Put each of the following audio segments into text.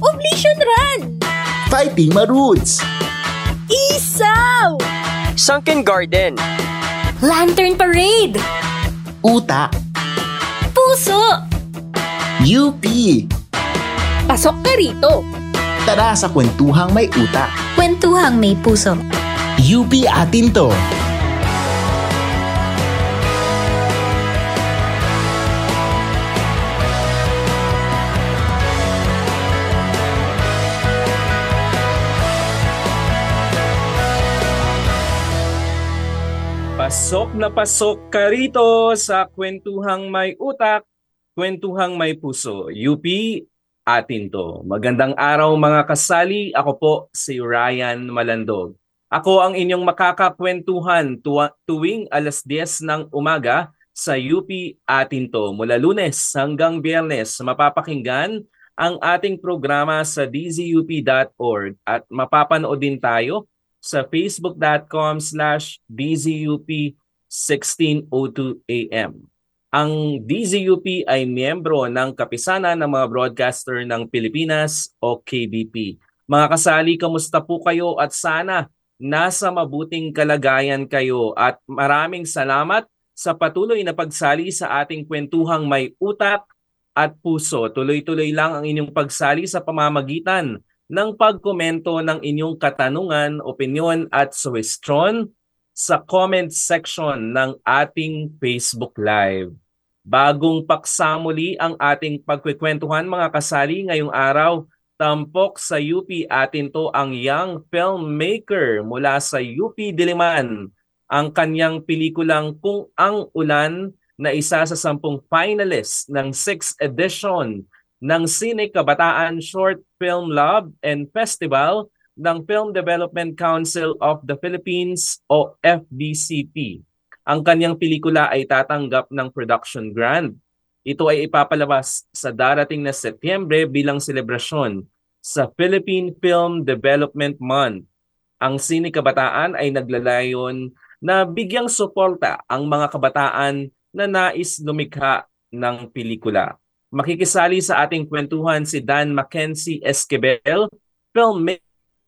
Oblation Run! Fighting Maroods! Isaw! Sunken Garden! Lantern Parade! Uta! Puso! UP! Pasok ka rito! Tara sa kwentuhang may utak. Kwentuhang may puso. UP atin to! Pasok ka rito sa kwentuhang may utak, kwentuhang may puso. UP, atin to. Magandang araw mga kasali. Ako po si Ryan Malandog. Ako ang inyong makakakwentuhan tuwing alas 10 ng umaga sa UP atin to. Mula Lunes hanggang Biyernes, mapapakinggan ang ating programa sa dzup.org at mapapanood din tayo sa facebook.com/DZUP1602AM. Ang DZUP ay miyembro ng Kapisanan ng mga Broadcaster ng Pilipinas o KBP. Mga kasali, kamusta po kayo at sana nasa mabuting kalagayan kayo at maraming salamat sa patuloy na pagsali sa ating kwentuhang may utak at puso. Tuloy-tuloy lang ang inyong pagsali sa pamamagitan ng pagkomento ng inyong katanungan, opinyon at suwestyon sa comment section ng ating Facebook Live. Bagong paksa muli ang ating pagkikwentuhan mga kasali ngayong araw. Tampok sa UP atin to ang young filmmaker mula sa UP Diliman. Ang kanyang pelikulang Kung Ang Ulan na isa sa 10 finalists ng 6th edition ng Cine Kabataan Short Film Lab and Festival ng Film Development Council of the Philippines o FDCP. Ang kanyang pelikula ay tatanggap ng production grant. Ito ay ipapalabas sa darating na Setyembre bilang selebrasyon sa Philippine Film Development Month. Ang Cine Kabataan ay naglalayon na bigyang suporta ang mga kabataan na nais lumikha ng pelikula. Makikisali sa ating kwentuhan si Dan Mackenzie Esquivel, filmmaker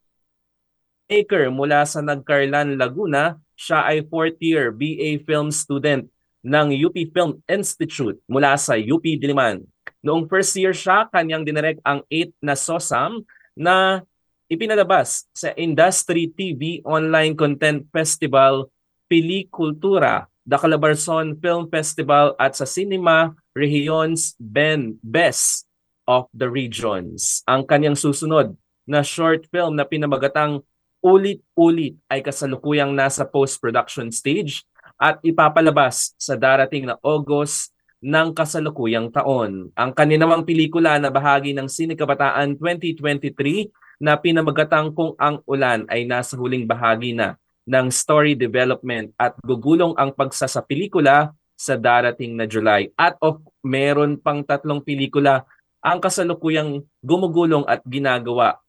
mula sa Nagcarlan, Laguna. Siya ay 4th year BA Film student ng UP Film Institute mula sa UP Diliman. Noong first year siya, kanyang dinirect ang 8 na SOSAM na ipinalabas sa Industry TV Online Content Festival Pelikultura, the Calabarzon Film Festival at sa Cinema Regions Best of the Regions. Ang kanyang susunod na short film na pinamagatang Ulit-Ulit ay kasalukuyang nasa post-production stage at ipapalabas sa darating na August ng kasalukuyang taon. Ang kaninamang pelikula na bahagi ng Cine Kabataan 2023 na pinamagatang Kung Ang Ulan ay nasa huling bahagi na ng story development at gugulong ang pagsasapelikula sa darating na July. At meron pang 3 pelikula ang kasalukuyang gumugulong at ginagawa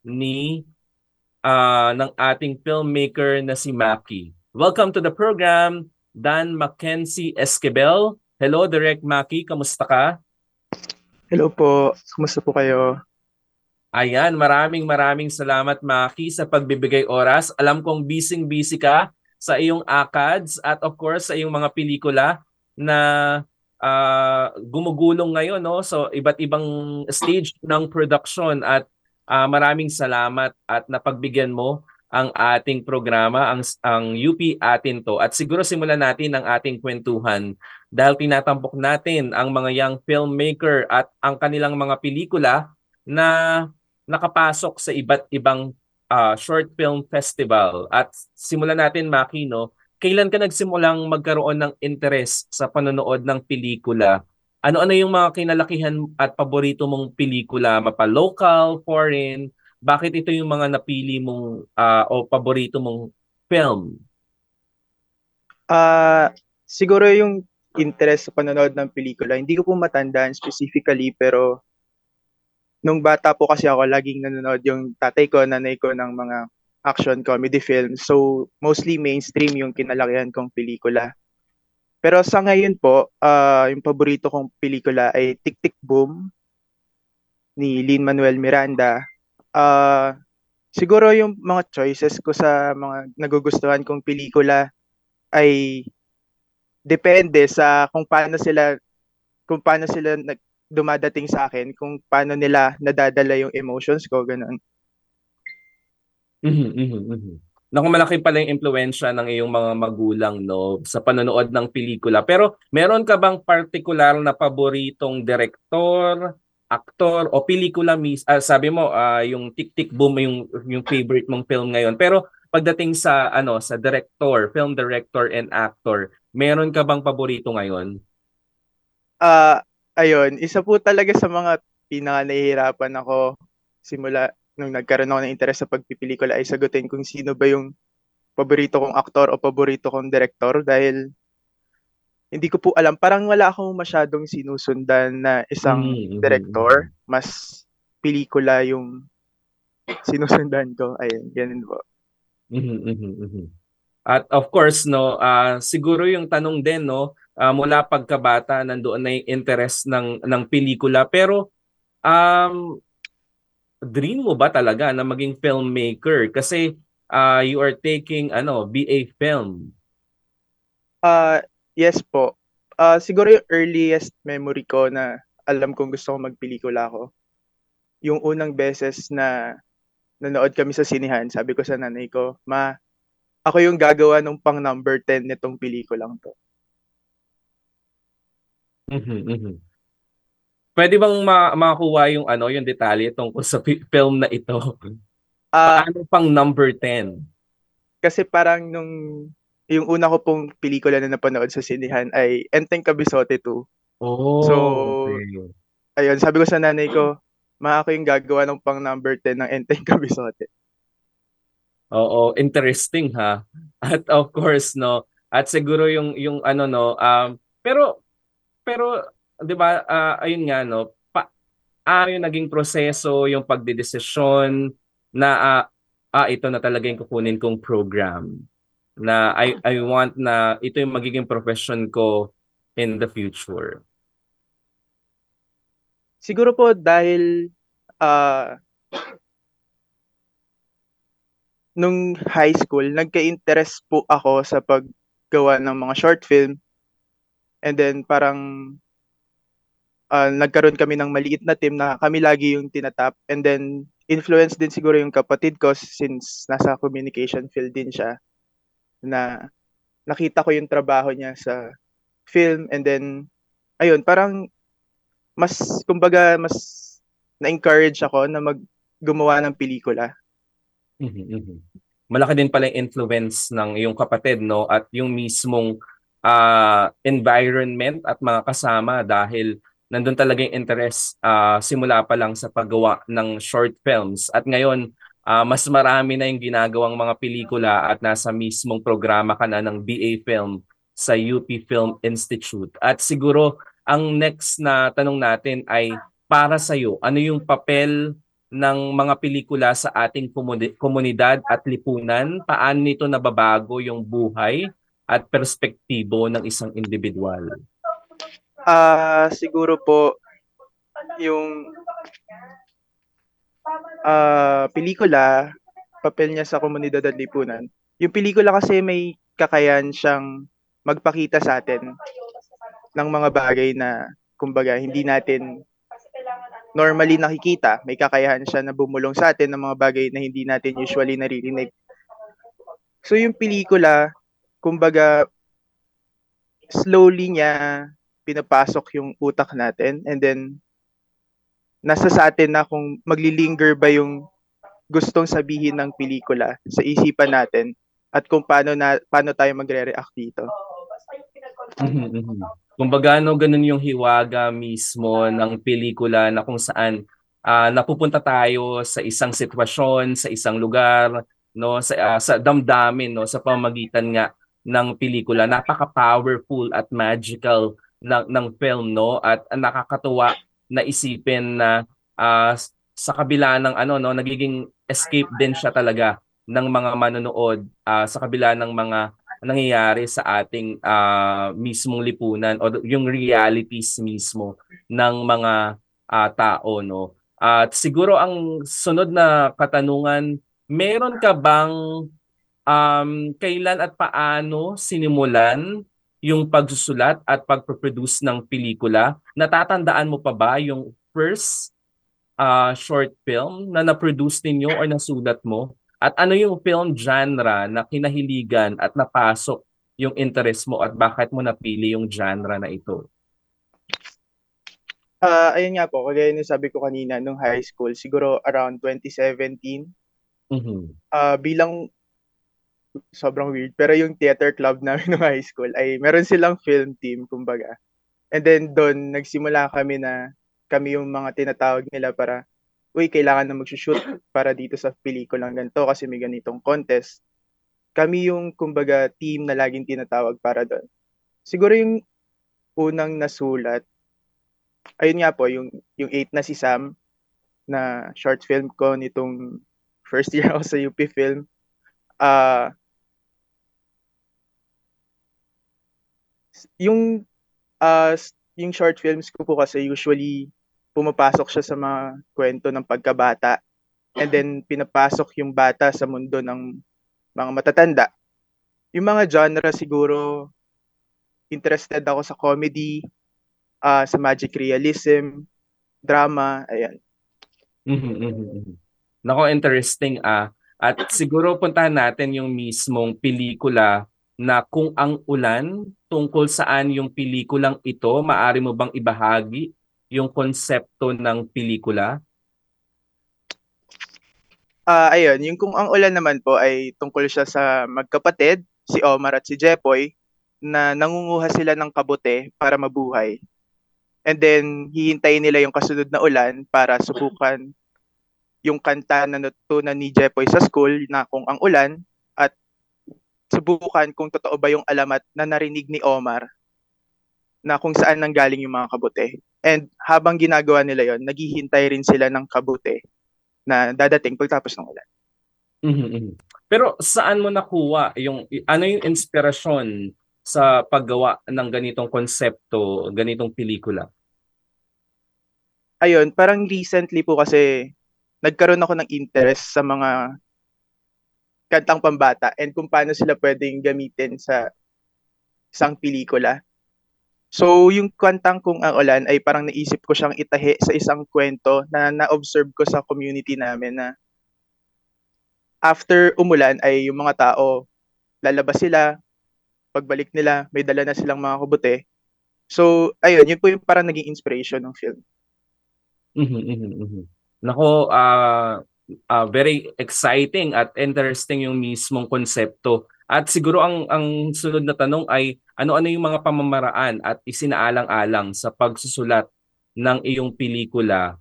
ng ating filmmaker na si Maki. Welcome to the program, Dan Mackenzie Esquivel. Hello, Direct Maki. Kamusta ka? Hello po. Kamusta po kayo? Ayan, maraming salamat Maki sa pagbibigay oras. Alam kong busy ka sa iyong ACADS at of course sa iyong mga pelikula na gumugulong ngayon, no? So iba't ibang stage ng production at maraming salamat at napagbigyan mo ang ating programa, ang UP atin to. At siguro simulan natin ang ating kwentuhan dahil tinatampok natin ang mga young filmmaker at ang kanilang mga pelikula na nakapasok sa iba't ibang short film festival. At simulan natin, Maki, no? Kailan ka nagsimulang magkaroon ng interes sa panonood ng pelikula? Ano-ano yung mga kinalakihan at paborito mong pelikula? Mapa-local, foreign? Bakit ito yung mga napili mong o paborito mong film? Siguro yung interest sa panonood ng pelikula, hindi ko po matandaan specifically, pero nung bata po kasi ako, laging nanonood yung tatay ko, nanay ko ng mga action comedy films. So, mostly mainstream yung kinalakihan kong pelikula. Pero sa ngayon po, yung paborito kong pelikula ay Tick, Tick, Boom. ni Lin-Manuel Miranda. Siguro yung mga choices ko sa mga nagugustuhan kong pelikula ay depende sa kung paano sila dumadating sa akin, kung paano nila nadadala yung emotions ko, ganun. Mhm, mhm, mhm. Naku, malaki pala yung impluwensya ng iyong mga magulang, no, sa panonood ng pelikula. Pero meron ka bang partikular na paboritong direktor, aktor o pelikula sabi mo yung Tick Tick Boom yung favorite mong film ngayon. Pero pagdating sa sa director, film director and actor, meron ka bang paborito ngayon? Ayun, isa po talaga sa mga pinaka-nahihirapan ako simula nung nagkaroon ako ng interes sa pagpipelikula ay sagutin kung sino ba yung paborito kong aktor o paborito kong direktor, dahil hindi ko po alam. Parang wala akong masyadong sinusundan na isang Mhm, direktor. Mas pelikula yung sinusundan ko. Ayun, ganun po. mhm, mhm, mhm. At of course, no, siguro yung tanong din, no, mula pagkabata nandoon na yung interest ng pelikula. Pero dream mo ba talaga na maging filmmaker? Kasi you are taking BA film. Yes po. Siguro yung earliest memory ko na alam kong gusto ko magpelikula ko, yung unang beses na nanood kami sa sinihan, sabi ko sa nanay ko, "Ma, ako yung gagawa ng pang number 10 nitong pelikulang to." Mhm, mhm. Pwede bang makuha yung yung detalye tungkol sa film na ito? Ah, Paano pang number 10? Kasi parang yung una ko pong pelikula na napanood sa sinihan ay Enteng Kabisote 2. So, Oh, okay. ayun, sabi ko sa nanay ko, "Ma, ako yung gagawa ng pang number 10 ng Enteng Kabisote." Oo, interesting ha. At of course, no, at siguro yung no, pero 'di ba, ayun nga, no, yung naging proseso, yung pagdedesisyon na ito na talaga yung kukunin kong program, na I want na ito yung magiging profession ko in the future. Siguro po dahil ah, nung high school, nagka-interest po ako sa paggawa ng mga short film, and then parang nagkaroon kami ng maliit na team na kami lagi yung tinatap, and then influence din siguro yung kapatid ko since nasa communication field din siya, na nakita ko yung trabaho niya sa film, and then ayun, parang mas na-encourage ako na gumawa ng pelikula. Mhm, mhm. Malaki din pala yung influence ng iyong kapatid, no, at yung mismong environment at mga kasama, dahil nandun talaga yung interest simula pa lang sa paggawa ng short films. At ngayon, mas marami na yung ginagawang mga pelikula at nasa mismong programa ka na ng BA Film sa UP Film Institute. At siguro, ang next na tanong natin ay, para sa'yo, ano yung papel ng mga pelikula sa ating komunidad at lipunan? Paano nito nababago yung buhay at perspektibo ng isang individual? Siguro po yung pelikula, papel niya sa komunidad at lipunan. Yung pelikula kasi may kakayahan siyang magpakita sa atin ng mga bagay na kumbaga hindi natin normally nakikita. May kakayahan siya na bumulong sa atin ng mga bagay na hindi natin usually naririnig. So yung pelikula, kumbaga slowly niya pinapasok yung utak natin, and then nasa sa atin na kung maglilinger ba yung gustong sabihin ng pelikula sa isipan natin, at kung paano tayo magre-react dito. Mhm, mhm. Kumbaga, ganun yung hiwaga mismo ng pelikula, na kung saan napupunta tayo sa isang sitwasyon, sa isang lugar, no, sa damdamin, no, sa pamamagitan nga ng pelikula. Napaka-powerful at magical ng film, no, at nakakatuwa na isipin na sa kabila ng no, nagiging escape din siya talaga ng mga manonood, sa kabila ng mga nangyayari sa ating mismong lipunan o yung realities mismo ng mga tao, no. At siguro ang sunod na katanungan, meron ka bang kailan at paano sinimulan yung pagsusulat at pagproduce ng pelikula? Natatandaan mo pa ba yung first short film na na-produce ninyo or nasulat mo? At ano yung film genre na kinahiligan at napasok yung interest mo at bakit mo napili yung genre na ito? Ayun nga po, kagaya ng sabi ko kanina nung high school, siguro around 2017, Mhm. bilang sobrang weird, pero yung theater club namin nung high school ay meron silang film team, kumbaga. And then doon, nagsimula kami na kami yung mga tinatawag nila para, uy, kailangan na mag-shoot para dito sa pelikulang ganito kasi may ganitong contest. Kami yung, kumbaga, team na laging tinatawag para doon. Siguro yung unang nasulat, ayun nga po, yung 8 na si Sam, na short film ko nitong first year ako sa UP Film. Ah, yung yung short films ko po kasi usually pumapasok siya sa mga kwento ng pagkabata and then pinapasok yung bata sa mundo ng mga matatanda. Yung mga genre siguro interested ako sa comedy, sa magic realism, drama, ayan. Mhm, mhm, mhm. Nako, interesting ah. At siguro puntahan natin yung mismong pelikula na Kung ang Ulan. Tungkol saan yung pelikulang ito? Maari mo bang ibahagi yung konsepto ng pelikula? Ayun, yung Kung ang Ulan naman po ay tungkol siya sa magkapatid, si Omar at si Jepoy, na nangunguha sila ng kabute para mabuhay. And then, hihintayin nila yung kasunod na ulan para subukan yung kanta na natutunan ni Jepoy sa school na Kung ang Ulan at subukan kung totoo ba yung alamat na narinig ni Omar na kung saan nanggaling yung mga kabute. And habang ginagawa nila yon, naghihintay rin sila ng kabute na dadating pagtapos ng ulan. Mhm, mhm. Pero saan mo nakuha ano yung inspirasyon sa paggawa ng ganitong konsepto, ganitong pelikula? Ayun, parang recently po kasi nagkaroon ako ng interest sa mga kantang pambata and kung paano sila pwedeng gamitin sa isang pelikula. So, yung kantang Kung ang Ulan ay parang naisip ko siyang itahi sa isang kwento na na-observe ko sa community namin na after umulan ay yung mga tao lalabas sila, pagbalik nila may dala na silang mga kabute. So, ayun, yun po yung parang naging inspiration ng film. Mhm, mhm, mhm. Nako, very exciting at interesting yung mismong konsepto. At siguro ang sunod na tanong ay ano-ano yung mga pamamaraan at isinaalang-alang sa pagsusulat ng iyong pelikula?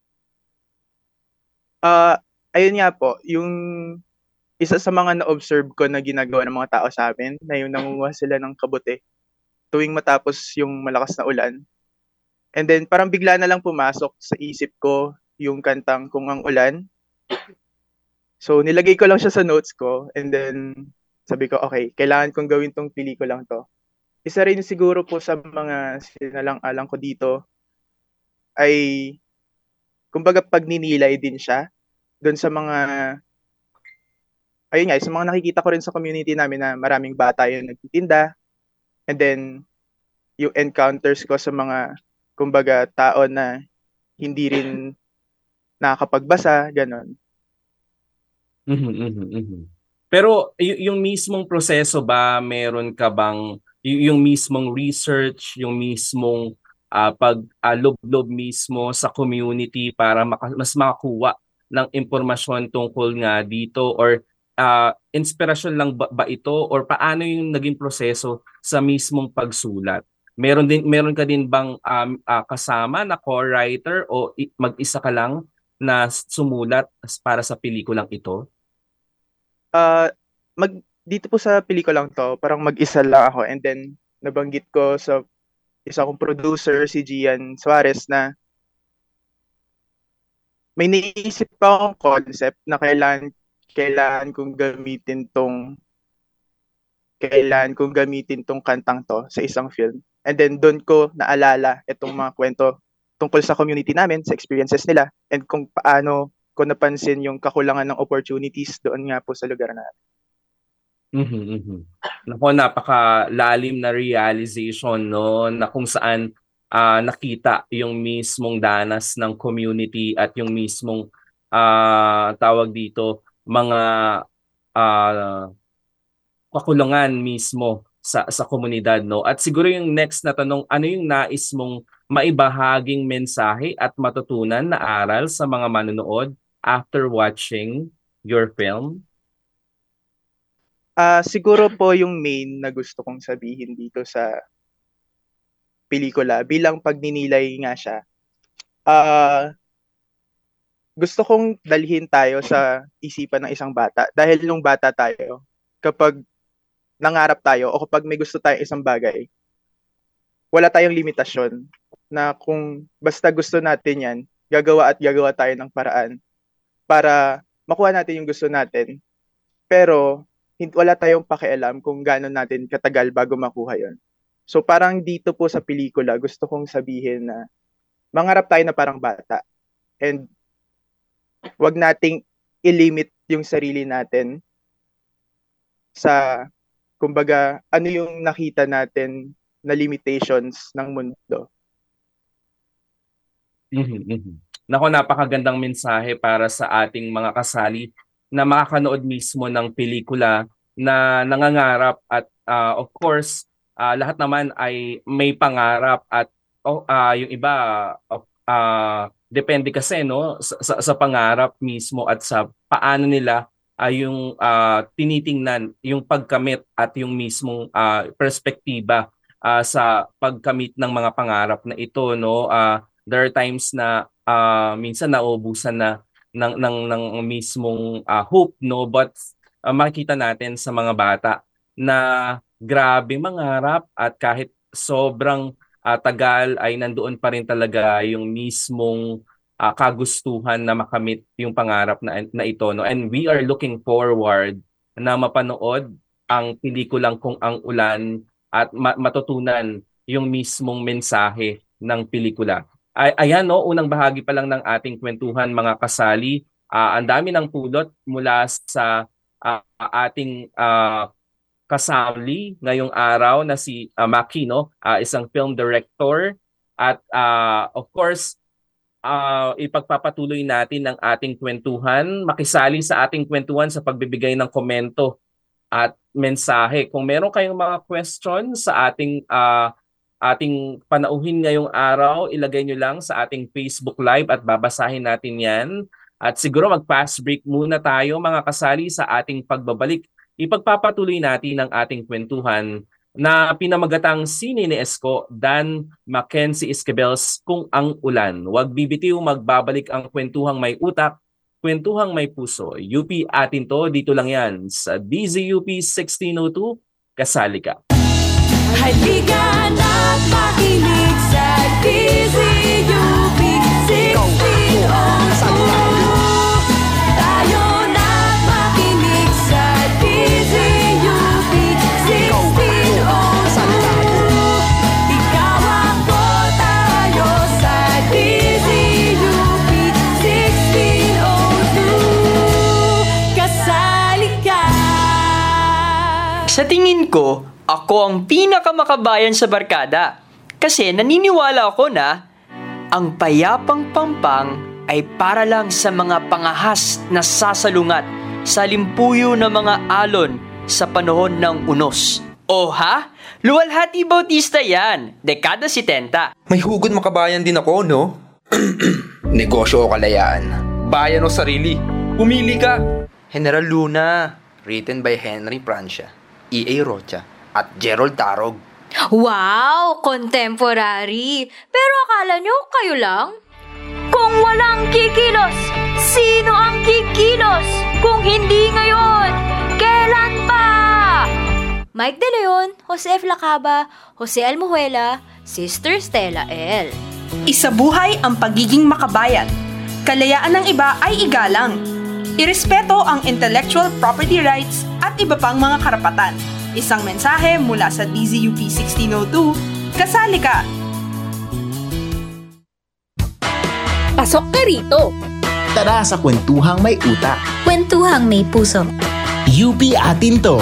Ayun nga po, yung isa sa mga na-observe ko na ginagawa ng mga tao sa amin na yung nangunguha sila ng kabute tuwing matapos yung malakas na ulan. And then parang bigla na lang pumasok sa isip ko yung kantang Kung ang Ulan. So nilagay ko lang siya sa notes ko and then sabi ko, okay, kailangan kong gawin tong pelikulang to. Isa rin siguro po sa mga sinalang-alang ko dito ay kumbaga pagninilay din siya doon sa mga ayun nga, sa mga nakikita ko rin sa community namin na maraming bata yung nagtitinda and then yung encounters ko sa mga kumbaga tao na hindi rin nakakapagbasa, ganon. Mhm, mhm, mhm. Pero yung mismong proseso ba, meron ka bang yung mismong research, yung mismong loob-loob mismo sa community para mas makakuha ng impormasyon tungkol nga dito or inspirasyon lang ba ito or paano yung naging proseso sa mismong pagsulat? Meron ka din bang kasama na co-writer o mag-isa ka lang na sumulat para sa pelikulang ito? Uh, dito po sa pelikulang to, parang mag-isa lang ako and then nabanggit ko sa isa kong producer, si Gian Suarez, na may naisip pa akong concept na kailangan kong gamitin tong kantang to sa isang film. And then doon ko naalala itong mga kwento tungkol sa community namin, sa experiences nila, and kung paano ko napansin yung kakulangan ng opportunities doon nga po sa lugar natin. Nako, napakalalim na realization, no, na kung saan nakita yung mismong danas ng community at yung mismong tawag dito, mga kakulangan mismo sa komunidad, no? At siguro yung next na tanong, ano yung nais mong maibahaging mensahe at matutunan na aral sa mga manonood after watching your film? Siguro po yung main na gusto kong sabihin dito sa pelikula, bilang pagninilay nga siya, gusto kong dalhin tayo sa isipan ng isang bata. Dahil nung bata tayo, kapag nangarap tayo o kapag may gusto tayong isang bagay, wala tayong limitasyon na kung basta gusto natin yan, gagawa at gagawa tayo ng paraan para makuha natin yung gusto natin. Pero wala tayong pakialam kung gaano natin katagal bago makuha yon. So parang dito po sa pelikula, gusto kong sabihin na mangarap tayo na parang bata. And wag nating i-limit yung sarili natin sa, kumbaga, ano yung nakita natin na limitations ng mundo. Nako, napakagandang mensahe para sa ating mga kasali na makakanood mismo ng pelikula na nangangarap at of course lahat naman ay may pangarap at yung iba depende kasi, no, sa pangarap mismo at sa paano nila yung tinitingnan yung pagkamit at yung mismong perspektiba sa pagkamit ng mga pangarap na ito, no. There are times na minsan nauubusan na ng mismong hope, no, but makikita natin sa mga bata na grabe mangarap at kahit sobrang tagal ay nandoon pa rin talaga yung mismong kagustuhan na makamit yung pangarap na ito, no. And we are looking forward na mapanood ang pelikulang Kung ang Ulan at matutunan yung mismong mensahe ng pelikula. Ayan, no, unang bahagi pa lang ng ating kwentuhan, mga kasali. Ang dami ng pulot mula sa ating kasali ngayong araw na si Maki, no, isang film director. At of course, ipagpapatuloy natin ang ating kwentuhan. Makisali sa ating kwentuhan sa pagbibigay ng komento at mensahe. Kung meron kayong mga questions sa ating panauhin ngayong araw, ilagay nyo lang sa ating Facebook Live at babasahin natin yan. At siguro mag-fast break muna tayo, mga kasali. Sa ating pagbabalik, ipagpapatuloy natin ang ating kwentuhan na pinamagatang Sine ni Esko, Dan Mackenzie Esquivel's Kung ang Ulan. Huwag bibitiw, magbabalik ang kwentuhang may utak, kwentuhang may puso. UP atin to, dito lang yan sa DZUP 1602, kasali ka. Halika na't makinig sa DZUP 1602. Tayo na't makinig sa DZUP 1602. Ikaw ako, tayo sa DZUP 1602. Kasali ka. Sa tingin ko, ako ang pinakamakabayan sa barkada kasi naniniwala ako na ang payapang pampang ay para lang sa mga pangahas na sasalungat sa limpuyo ng mga alon sa panahon ng unos. O ha? Luwalhati Bautista yan, dekada 70. May hugod makabayan din ako, no? Negosyo o kalayaan? Bayan o sarili? Pumili ka! General Luna, written by Henry Francia, E.A. Rocha, at Gerald Tarog. Wow! Contemporary! Pero akala nyo kayo lang? Kung walang kikilos, sino ang kikilos? Kung hindi ngayon, kailan pa? Mike De Leon, Jose F. Lacaba, Jose Almujuela, Sister Stella L. Isabuhay ang pagiging makabayan. Kalayaan ng iba ay igalang. Irespeto ang intellectual property rights at iba pang mga karapatan. Isang mensahe mula sa DZUP 1602, kasali ka! Pasok ka rito! Tara sa kwentuhang may utak. Kwentuhang may puso. UP atin to!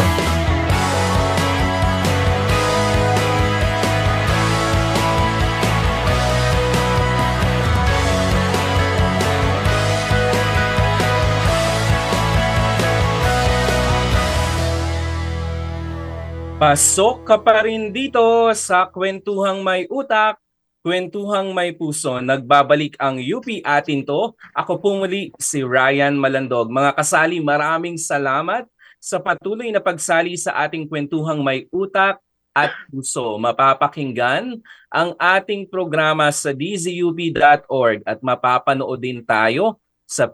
Pasok ka pa rin dito sa Kwentuhang May Utak, Kwentuhang May Puso. Nagbabalik ang UP atin to. Ako po muli si Ryan Malandog. Mga kasali, maraming salamat sa patuloy na pagsali sa ating Kwentuhang May Utak at Puso. Mapapakinggan ang ating programa sa dzup.org at mapapanood din tayo sa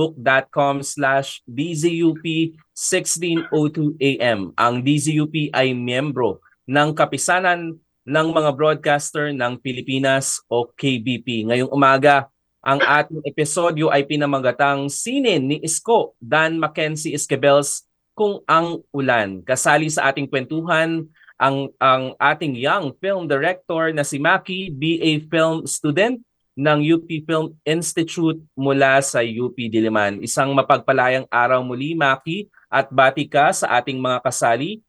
facebook.com/DZUP1602AM. Ang DZUP ay miyembro ng Kapisanan ng mga Broadcaster ng Pilipinas o KBP. Ngayong umaga, ang ating episodyo ay pinamagatang Sine ni Isko Dan Mackenzie Esquibels, Kung ang Ulan. Kasali sa ating kwentuhan ang ating young film director na si Maki, BA Film student ng UP Film Institute mula sa UP Diliman. Isang mapagpalayang araw muli, Maki, at bati ka sa ating mga kasali.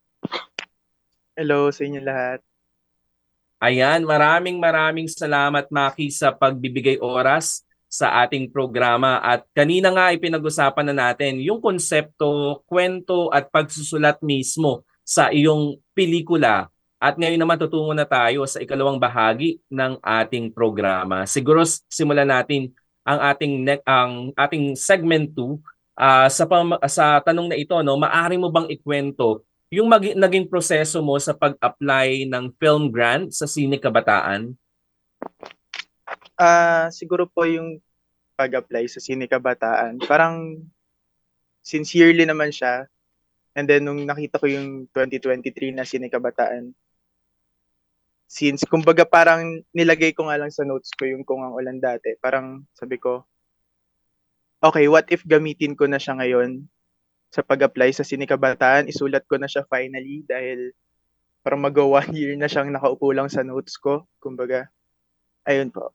Hello sa inyo lahat. Ayan, maraming salamat, Maki, sa pagbibigay oras sa ating programa. At kanina nga ay pinag-usapan na natin yung konsepto, kwento at pagsusulat mismo sa iyong pelikula. At ngayon naman tutungo na tayo sa ikalawang bahagi ng ating programa. Siguro simulan natin ang ating segment 2 sa tanong na ito, no, maaari mo bang ikwento yung naging proseso mo sa pag-apply ng film grant sa Sine Kabataan? Siguro po yung pag-apply sa Sine Kabataan, parang sincerely naman siya. And then nung nakita ko yung 2023 na Sine Kabataan, since kumbaga parang nilagay ko nga lang sa notes ko yung Kung ang Ulan dati, parang sabi ko, okay, what if gamitin ko na siya ngayon sa pag-apply sa Sine Kabataan, isulat ko na siya finally dahil parang mag-1 year na siyang nakaupo lang sa notes ko, kumbaga, ayun po.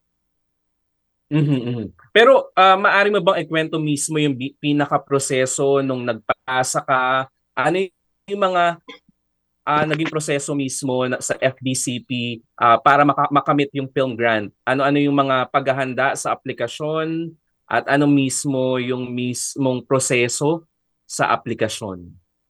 Pero maaari mo bang ikwento mismo yung pinaka-proseso nung nagpasa ka? Ano yung mga naging proseso mismo sa FDCP para makamit yung film grant? Ano-ano yung mga paghahanda sa aplikasyon at ano mismo yung mismong proseso sa aplikasyon?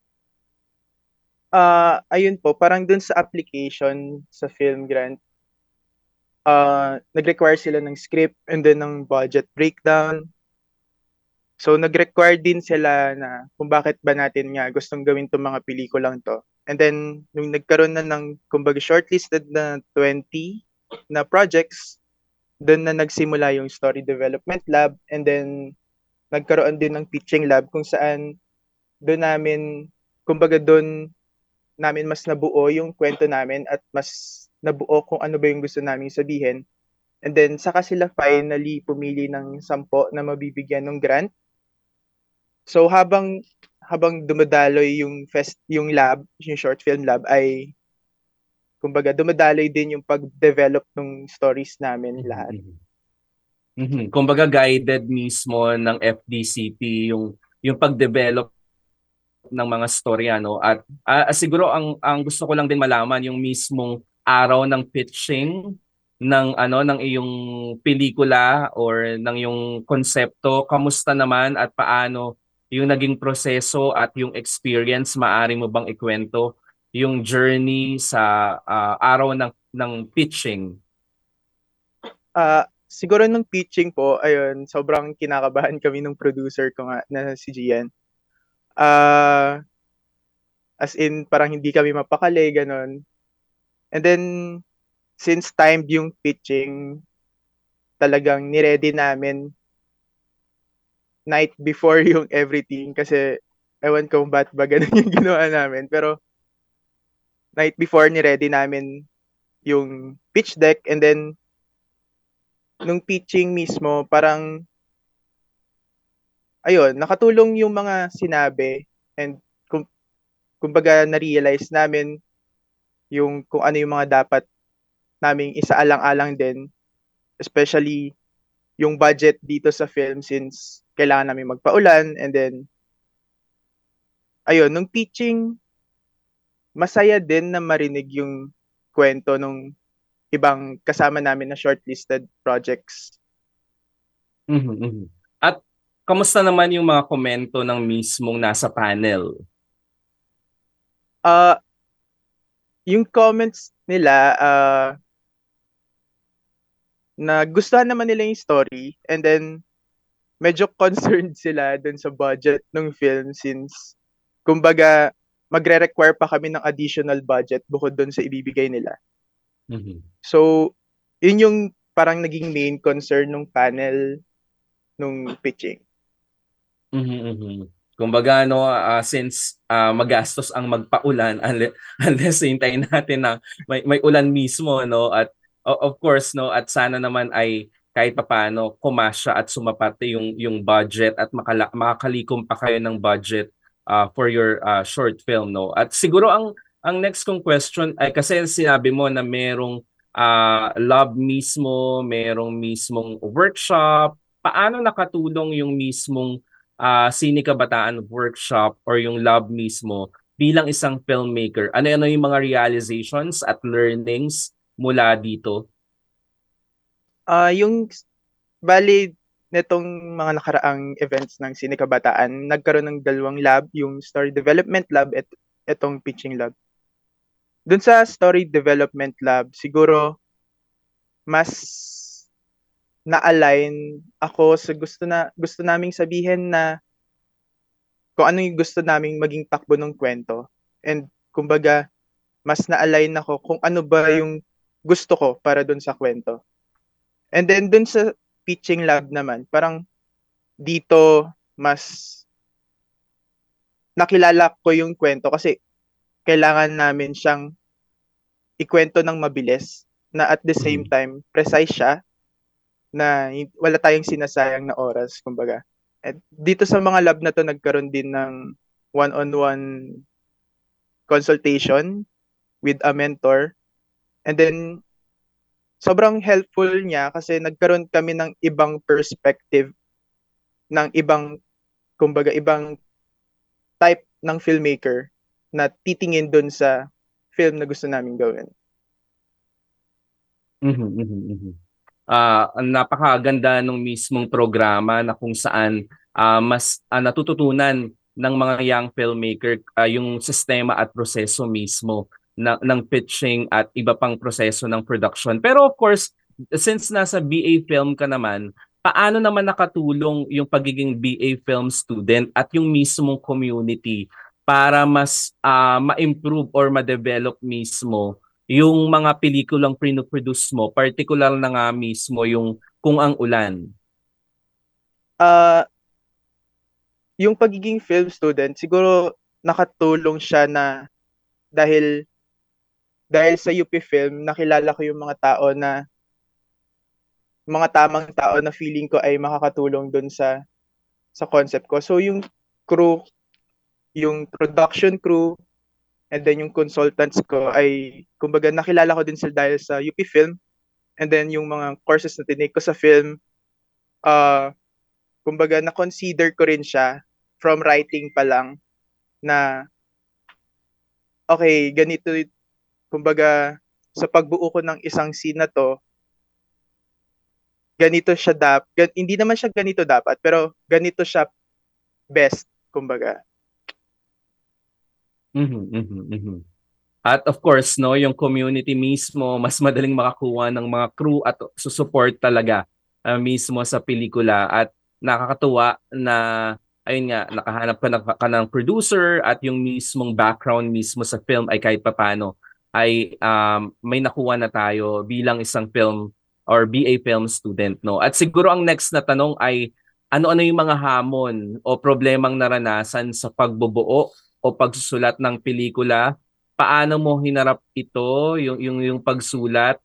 Ayun po, parang dun sa application sa film grant, nag-require sila ng script and then ng budget breakdown. So nag-require din sila na kung bakit ba natin nga gustong gawin itong mga pelikulang to. And then, nung nagkaroon na ng, kumbaga, shortlisted na 20 na projects, doon na nagsimula yung story development lab. And then, nagkaroon din ng pitching lab kung saan doon namin, kumbaga doon namin mas nabuo yung kwento namin at mas nabuo kung ano ba yung gusto namin sabihin. And then, saka sila finally pumili ng 10 na mabibigyan ng grant. So, habang dumadaloy yung lab, yung short film lab, ay kumbaga dumadaloy din yung pag-develop ng stories namin lahat. Kumbaga guided mismo ng FDCP yung pag-develop ng mga storya, no? At siguro ang gusto ko lang din malaman yung mismong araw ng pitching ng iyong pelikula or ng iyong konsepto. Kamusta naman at paano yung naging proseso at yung experience? Maaari mo bang ikwento yung journey sa araw ng pitching? Siguro nung pitching po, ayun, sobrang kinakabahan kami ng producer ko nga na si Gian. As in, parang hindi kami mapakali, ganon. And then, since timed yung pitching, talagang niready namin night before yung everything kasi ewan ko ba't ba ganun yung ginawa namin. Pero night before ni-ready namin yung pitch deck and then nung pitching mismo parang ayun, nakatulong yung mga sinabi and kumbaga na-realize namin yung kung ano yung mga dapat naming isaalang-alang din, especially yung budget dito sa film since kailangan namin magpaulan. And then, ayun, nung pitching, masaya din na marinig yung kwento nung ibang kasama namin na shortlisted projects. At kamusta naman yung mga komento ng mismong nasa panel? Yung comments nila, na gustuhan naman nila yung story, and then medyo concerned sila dun sa budget ng film since kumbaga magre-require pa kami ng additional budget bukod dun sa ibibigay nila. So, yun yung parang naging main concern ng panel nung pitching. Kumbaga, no, since magastos ang magpaulan unless hintayin natin na may ulan mismo, no, at of course, no, at sana naman ay kahit papaano kumasya at sumapat yung budget at makakalikom pa kayo ng budget for your short film, no. At siguro ang next kong question ay kasi sinabi mo na merong lab mismo, merong mismong workshop. Paano nakatulong yung mismong Sine Kabataan workshop or yung lab mismo bilang isang filmmaker? Ano yung mga realizations at learnings mula dito? Yung bali netong mga nakaraang events ng Sine Kabataan, nagkaroon ng dalawang lab, yung story development lab at etong pitching lab. Dun sa story development lab, siguro mas na-align ako sa gusto naming sabihin na kung ano yung gusto naming maging takbo ng kwento. And kumbaga, mas na-align ako kung ano ba yung gusto ko para dun sa kwento. And then dun sa pitching lab naman, parang dito mas nakilala ko yung kwento kasi kailangan namin siyang ikwento ng mabilis na at the same time precise siya na wala tayong sinasayang na oras, kumbaga. At dito sa mga lab na to nagkaroon din ng one-on-one consultation with a mentor. And then sobrang helpful niya kasi nagkaroon kami ng ibang perspective ng ibang type ng filmmaker na titingin dun sa film na gusto namin gawin. Napakaganda ng mismong programa na kung saan mas natututunan ng mga young filmmaker yung sistema at proseso mismo ng pitching at iba pang proseso ng production. Pero of course, since nasa BA film ka naman, paano naman nakatulong yung pagiging BA film student at yung mismong community para mas ma-improve or ma-develop mismo yung mga pelikulang pinoproduce mo, particular na nga mismo yung Kung Ang Ulan? Yung pagiging film student, siguro nakatulong siya na dahil sa UP Film, nakilala ko yung mga tamang tao na feeling ko ay makakatulong dun sa concept ko. So yung crew, yung production crew, and then yung consultants ko ay, kumbaga, nakilala ko din sila dahil sa UP Film. And then yung mga courses na tinake ko sa film, kumbaga, na-consider ko rin siya from writing pa lang na, okay, ganito, kumbaga, sa pagbuo ko ng isang scene na to, ganito siya hindi naman siya ganito dapat, pero ganito siya best, kumbaga. At of course, no, yung community mismo, mas madaling makakuha ng mga crew at susupport talaga mismo sa pelikula. At nakakatuwa na, ayun nga, nakahanap ka ng producer at yung mismong background mismo sa film ay kahit papano ay may nakuha na tayo bilang isang film or BA film student, no? At siguro ang next na tanong ay ano-ano yung mga hamon o problemang naranasan sa pagbubuo o pagsusulat ng pelikula? Paano mo hinarap ito, yung pagsulat?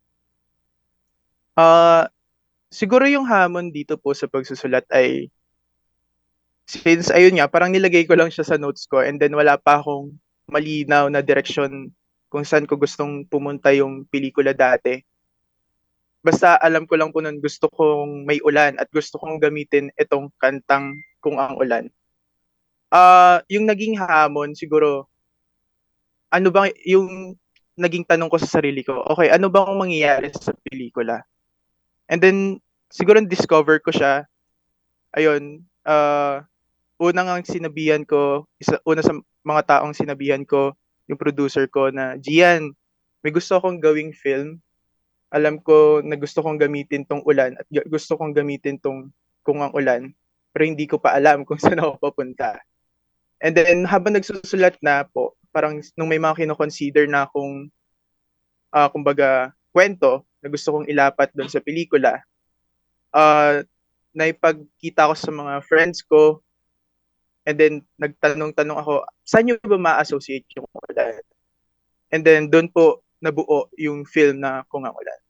Siguro yung hamon dito po sa pagsusulat ay since ayun nga, parang nilagay ko lang siya sa notes ko and then wala pa akong malinaw na direksyon kung saan ko gustong pumunta yung pelikula dati. basta alam ko lang po nun gusto kong may ulan at gusto kong gamitin itong kantang Kung Ang Ulan. Yung naging hamon siguro, ano bang yung naging tanong ko sa sarili ko, okay, ano bang mangyayari sa pelikula? And then, siguro discover ko siya, ayun, unang ang sinabihan ko, una sa mga taong sinabihan ko, yung producer ko na, Gian, may gusto akong gawing film. Alam ko na gusto kong gamitin tong ulan at gusto kong gamitin tong Kung Ang Ulan. Pero hindi ko pa alam kung saan ako papunta. And then, habang nagsusulat na po, parang nung may mga kino-consider na akong, kumbaga, kwento na gusto kong ilapat doon sa pelikula, naipagkita ko sa mga friends ko, and then nagtanong-tanong ako, saan nyo ba ma-associate yung ulan? And then doon po nabuo yung film na Kung Ang Ulan.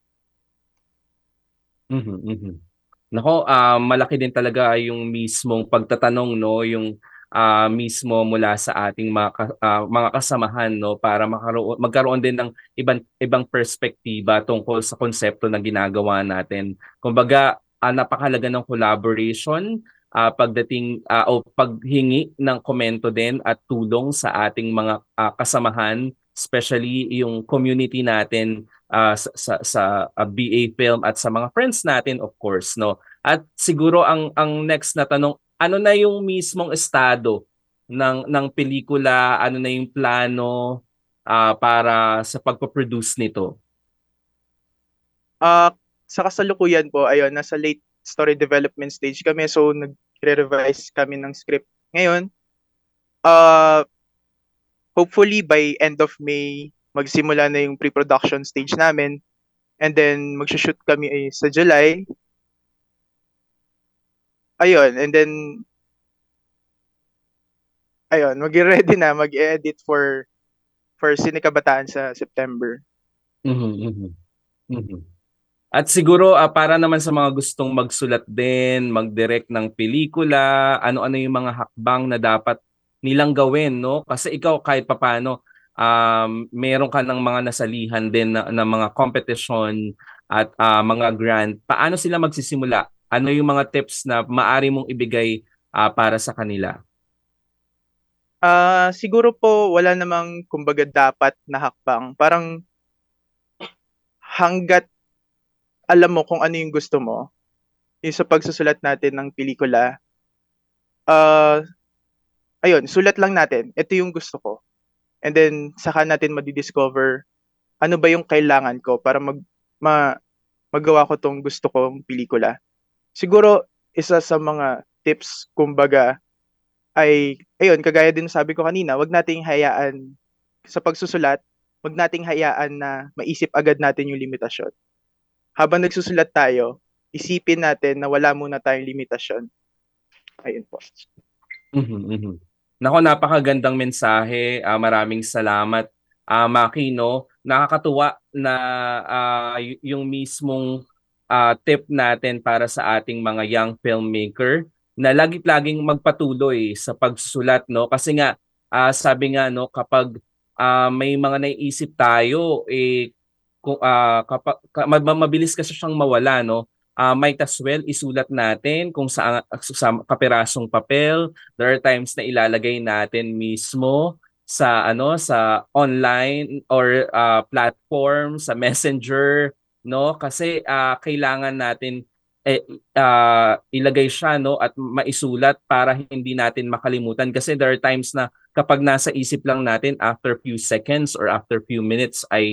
Nako, malaki din talaga yung mismong pagtatanong, no, yung mismo mula sa ating mga kasamahan, no, para magkaroon din ng ibang perspektiba tungkol sa konsepto na ginagawa natin. Kumbaga, napakahalaga ng collaboration pagdating o paghingi ng komento din at tulong sa ating mga kasamahan, especially yung community natin sa BA Film at sa mga friends natin, of course, no. At siguro ang next na tanong, ano na yung mismong estado ng pelikula, ano na yung plano para sa pagpo-produce nito? Sa kasalukuyan po, ayun, nasa late story development stage kami, so nagre-revise kami ng script ngayon. Hopefully by end of May, magsimula na yung pre-production stage namin. And then mag-shoot kami sa July. Ayun, and then mag-ready na, mag-edit for Sine Kabataan sa September. At siguro para naman sa mga gustong magsulat din, mag-direct ng pelikula, ano-ano yung mga hakbang na dapat nilang gawin, no? Kasi ikaw kahit papaano, meron ka ng mga nasalihan din na mga competition at mga grant. Paano sila magsisimula? Ano yung mga tips na maari mong ibigay para sa kanila? Siguro po wala namang kumbaga dapat na hakbang. Parang hanggat alam mo kung ano yung gusto mo, yung sa pagsusulat natin ng pelikula, ayun, sulat lang natin. Ito yung gusto ko. And then, saka natin madidiscover ano ba yung kailangan ko para magawa ko tong gusto kong pelikula. Siguro, isa sa mga tips, kumbaga, ay, ayun, kagaya din sabi ko kanina, wag nating hayaan sa pagsusulat, wag nating hayaan na maisip agad natin yung limitasyon. Habang nagsusulat tayo, isipin natin na wala muna tayong limitasyon. Ayun po. Nako, napakagandang mensahe. Maraming salamat, Maki, no? Nakakatuwa na yung mismong tip natin para sa ating mga young filmmaker na laging magpatuloy sa pagsusulat, no? Kasi nga sabi nga, no, kapag may mga naiisip tayo, kung mabilis kasi siyang mawala, no? Might as well isulat natin kung sa kapirasong papel. There are times na ilalagay natin mismo sa sa online or platform, sa Messenger, no? Kasi kailangan natin ilagay siya, no, at maisulat para hindi natin makalimutan, kasi there are times na kapag nasa isip lang natin, after few seconds or after few minutes ay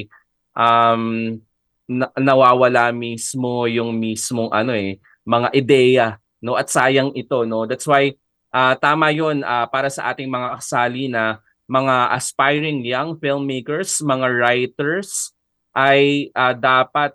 nawawala mismo yung mismong mga ideya, no, at sayang ito, no. That's why tama yun para sa ating mga kasali na mga aspiring young filmmakers, mga writers ay dapat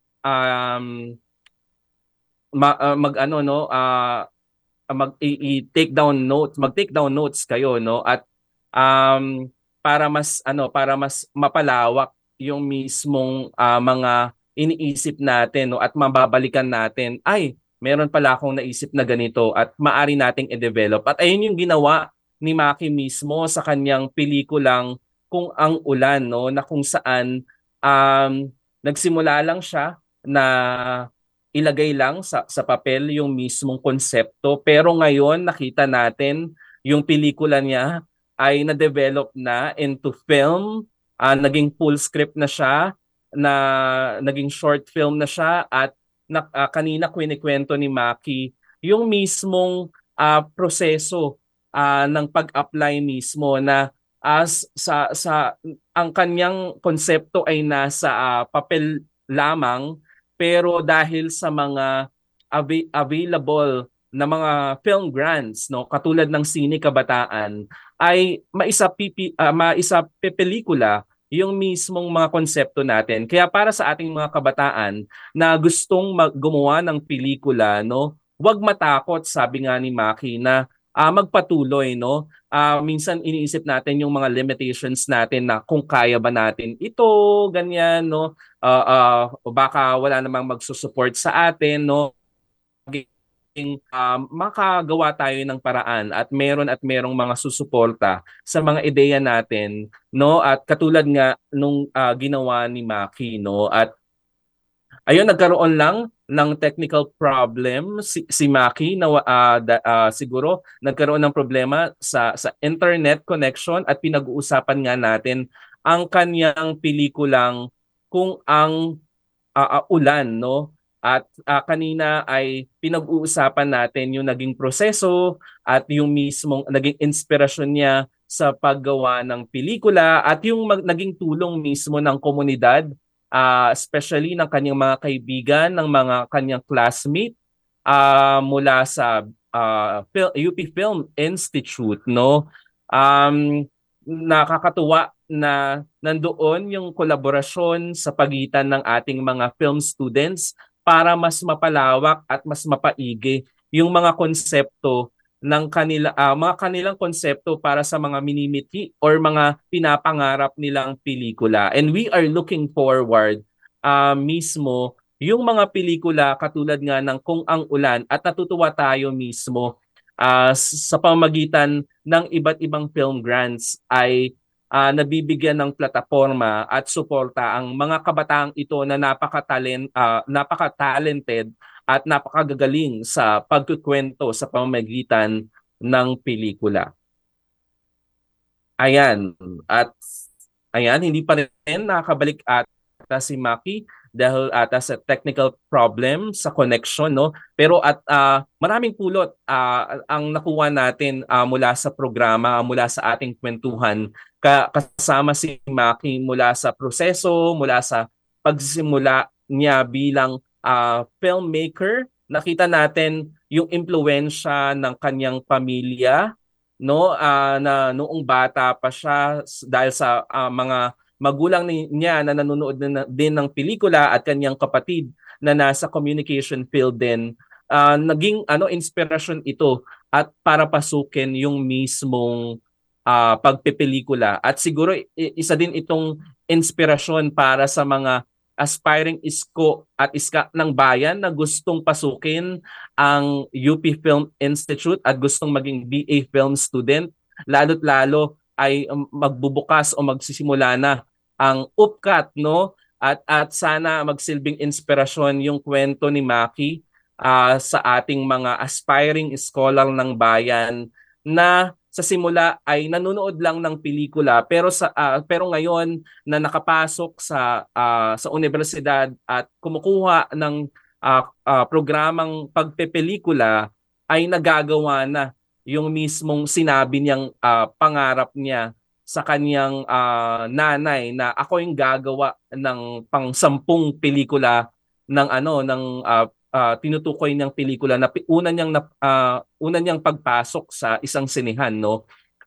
mag-take down notes kayo, no, at para mas mapalawak yung mismong mga iniisip natin, no, at mababalikan natin, ay meron pala akong naisip na ganito at maari nating i-develop. At ayun yung ginawa ni Maki mismo sa kanyang pelikulang Kung Ang Ulan, no, na kung saan nagsimula lang siya na ilagay lang sa papel yung mismong konsepto. Pero ngayon nakita natin yung pelikula niya ay na-develop na into film, naging full script na siya, na naging short film na siya at kanina kwento ni Maki yung mismong proseso ng pag-apply mismo na sa ang kanyang konsepto ay nasa papel lamang pero dahil sa mga available na mga film grants no katulad ng Sine Kabataan ay maisapepelikula yung mismong mga konsepto natin. Kaya para sa ating mga kabataan na gustong gumawa ng pelikula no, huwag matakot sabi nga ni Maki na magpatuloy no. Minsan iniisip natin yung mga limitations natin na kung kaya ba natin ito, ganyan no. Baka wala namang magsusupport sa atin no. Makagawa tayo ng paraan at merong mga susuporta sa mga ideya natin no at katulad nga nung ginawa ni Maki no at ayun nagkaroon lang ng technical problem si Maki na siguro nagkaroon ng problema sa internet connection at pinag-uusapan nga natin ang kanyang pelikulang kung ang ulan no at kanina ay pinag-uusapan natin yung naging proseso at yung mismong naging inspirasyon niya sa paggawa ng pelikula at yung naging tulong mismo ng komunidad, especially ng kanyang mga kaibigan, ng mga kanyang classmate mula sa UP Film Institute. No? Nakakatuwa na nandoon yung kolaborasyon sa pagitan ng ating mga film students para mas mapalawak at mas mapaigi yung mga konsepto ng mga kanilang konsepto para sa mga minimiti or mga pinapangarap nilang pelikula. And we are looking forward mismo yung mga pelikula katulad nga ng Kung ang Ulan at natutuwa tayo mismo sa pamamagitan ng iba't ibang film grants ay nabibigyan ng plataforma at suporta ang mga kabataang ito na napaka-talented at napakagagaling sa pagkukwento sa pamamagitan ng pelikula. Ayan. At ayan, hindi pa rin nakabalik ata si Maki dahil ata sa technical problem sa connection no pero at maraming pulot ang nakuha natin mula sa programa mula sa ating kwentuhan kasama si Maki mula sa proseso mula sa pagsisimula niya bilang filmmaker. Nakita natin yung impluwensya ng kanyang pamilya no na noong bata pa siya dahil sa mga magulang niya na nanonood din ng pelikula at kanyang kapatid na nasa communication field din. Naging inspirasyon ito at para pasukin yung mismong pagpepelikula. At siguro isa din itong inspirasyon para sa mga aspiring isko at iska ng bayan na gustong pasukin ang UP Film Institute at gustong maging BA Film student. Lalo't lalo ay magbubukas o magsisimula na ang UPCAT no at sana magsilbing inspirasyon yung kwento ni Maki sa ating mga aspiring scholar ng bayan na sa simula ay nanonood lang ng pelikula pero ngayon na nakapasok sa universidad at kumukuha ng programang pagpepelikula ay nagagawa na yung mismong sinabi niyang pangarap niya sa kanyang nanay na ako yung gagawa ng pang-10 pelikula ng tinutukoy niyang pelikula na una niyang pagpasok sa isang sinehan no.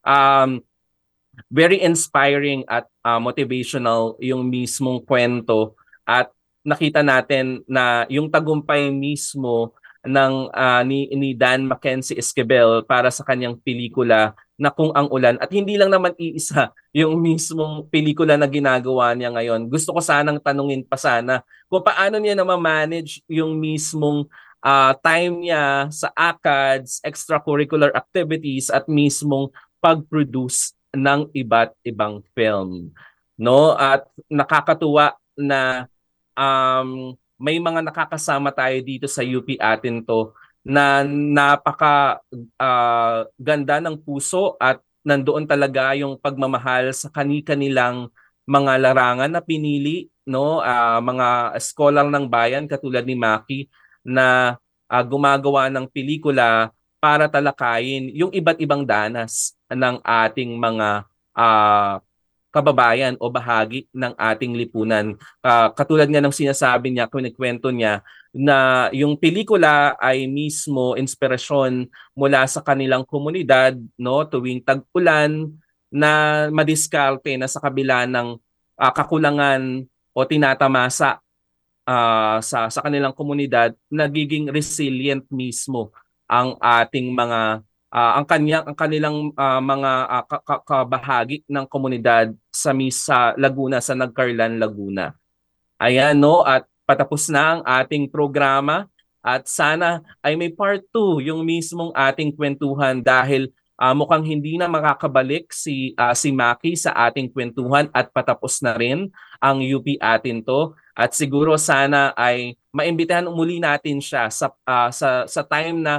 Very inspiring at motivational yung mismong kwento at nakita natin na yung tagumpay mismo ng ni Dan Mackenzie Esquivel para sa kanyang pelikula na Kung ang Ulan at hindi lang naman iisa yung mismong pelikula na ginagawa niya ngayon. Gusto ko sanang tanungin pa sana kung paano niya na ma-manage yung mismong time niya sa ACADS, extracurricular activities at mismong pag-produce ng iba't ibang film. No? At nakakatuwa na may mga nakakasama tayo dito sa UP Atinto na napaka ganda ng puso at nandoon talaga yung pagmamahal sa kani-kanilang mga larangan na pinili, no, mga scholar ng bayan katulad ni Maki na gumagawa ng pelikula para talakayin yung iba't ibang danas ng ating mga kababayan o bahagi ng ating lipunan. Katulad nga ng sinasabi niya, kinikwento niya, na yung pelikula ay mismo inspirasyon mula sa kanilang komunidad, no, tuwing tag-ulan na madiskarte na sa kabila ng kakulangan o tinatamasa sa kanilang komunidad, nagiging resilient mismo ang ating mga ang kanilang mga kabahagi ng komunidad sa Laguna, sa Nagcarlan, Laguna. Ayan, no, at patapos na ang ating programa at sana ay may part 2 yung mismong ating kwentuhan dahil mukhang hindi na makakabalik si Maki sa ating kwentuhan at patapos na rin ang UP Atinto at siguro sana ay maimbitahan muli natin siya sa time na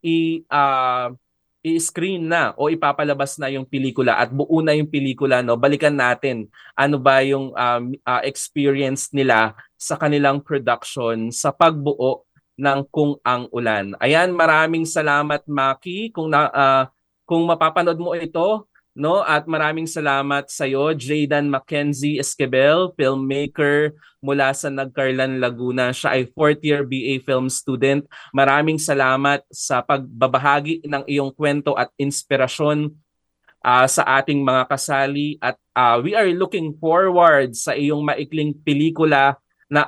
i-screen na o ipapalabas na yung pelikula at buo na yung pelikula, no, balikan natin ano ba yung experience nila sa kanilang production sa pagbuo ng Kung Ang Ulan. Ayan, maraming salamat Maki kung mapapanood mo ito, no, at maraming salamat sa iyo Jaydan Mackenzie Esquivel, filmmaker mula sa Nagcarlan, Laguna. Siya ay 4th year BA film student. Maraming salamat sa pagbabahagi ng iyong kwento at inspirasyon sa ating mga kasali at we are looking forward sa iyong maikling pelikula na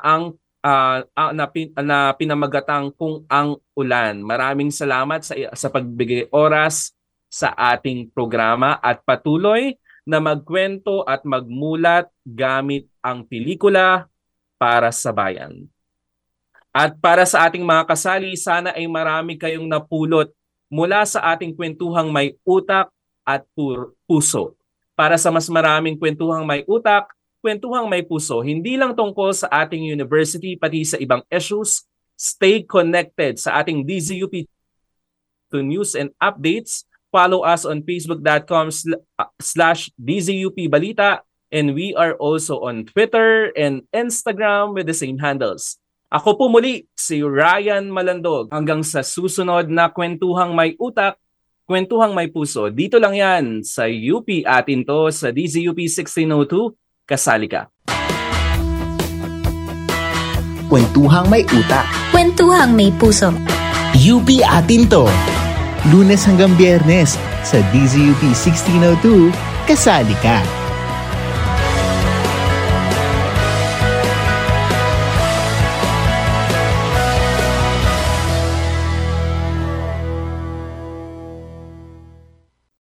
na pinamagatang Kung Ang Ulan. Maraming salamat sa pagbigay oras sa ating programa at patuloy na magkwento at magmulat gamit ang pelikula para sa bayan. At para sa ating mga kasali, sana ay marami kayong napulot mula sa ating kwentuhang may utak at puso. Para sa mas maraming kwentuhang may utak, kwentuhang may puso, hindi lang tungkol sa ating university pati sa ibang issues, stay connected sa ating DZUP to news and updates. Follow us on facebook.com/DZUPBalita and we are also on Twitter and Instagram with the same handles. Ako po muli si Ryan Malandog. Hanggang sa susunod na kwentuhang may utak, kwentuhang may puso. Dito lang yan sa UP Atinto sa DZUP 1602, Kasali Ka. Kwentuhang may utak. Kwentuhang may puso. UP Atinto. Lunes hanggang Biyernes sa DZUP 1602, Kasali Ka.